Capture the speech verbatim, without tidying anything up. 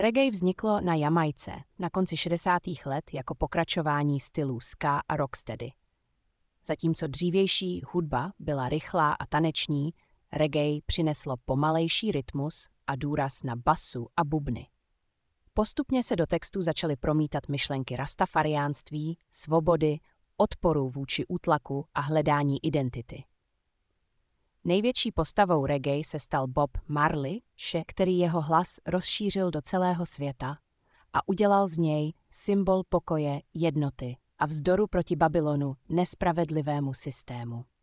Reggae vzniklo na Jamajce na konci šedesátých let jako pokračování stylů ska a rocksteady. Zatímco dřívější hudba byla rychlá a taneční, reggae přineslo pomalejší rytmus a důraz na basu a bubny. Postupně se do textu začaly promítat myšlenky rastafariánství, svobody, odporu vůči útlaku a hledání identity. Největší postavou reggae se stal Bob Marley, který jeho hlas rozšířil do celého světa a udělal z něj symbol pokoje, jednoty a vzdoru proti Babylonu, nespravedlivému systému.